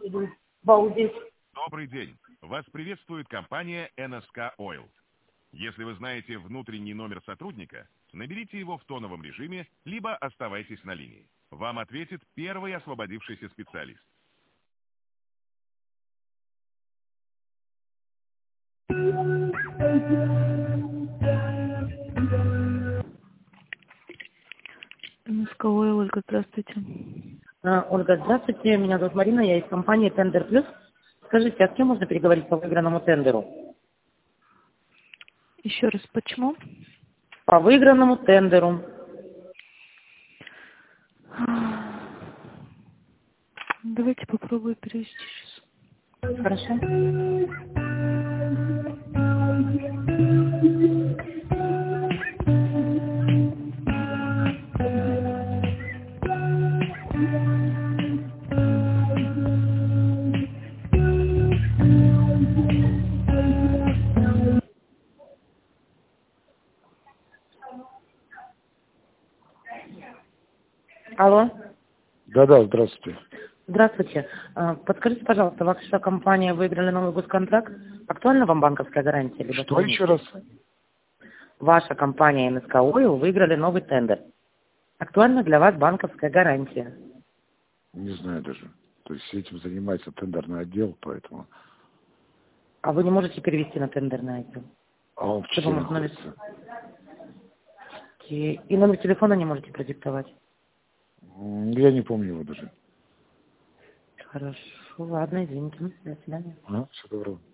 Балдеть. Добрый день. Вас приветствует компания NSK Oil. Если вы знаете внутренний номер сотрудника, наберите его в тоновом режиме, либо оставайтесь на линии. Вам ответит первый освободившийся специалист. НСК Ойл, Ольга, здравствуйте. Ольга, здравствуйте. Меня зовут Марина, я из компании Тендер Плюс. Скажите, а с кем можно переговорить по выигранному тендеру? Еще раз, почему? По выигранному тендеру. Давайте попробую перевести сейчас. Хорошо. Алло. Да, здравствуйте. Здравствуйте. Подскажите, пожалуйста, ваша компания выиграла новый госконтракт? Актуальна вам банковская гарантия? Либо Что еще раз? Ваша компания НСК Oil выиграли новый тендер. Актуальна для вас банковская гарантия? Не знаю даже. То есть этим занимается тендерный отдел, поэтому... А вы не можете перевести на тендерный отдел? А он в Чите находится. И номер телефона не можете продиктовать? Я не помню его даже. Хорошо, ладно, извините. До свидания. Всего доброго.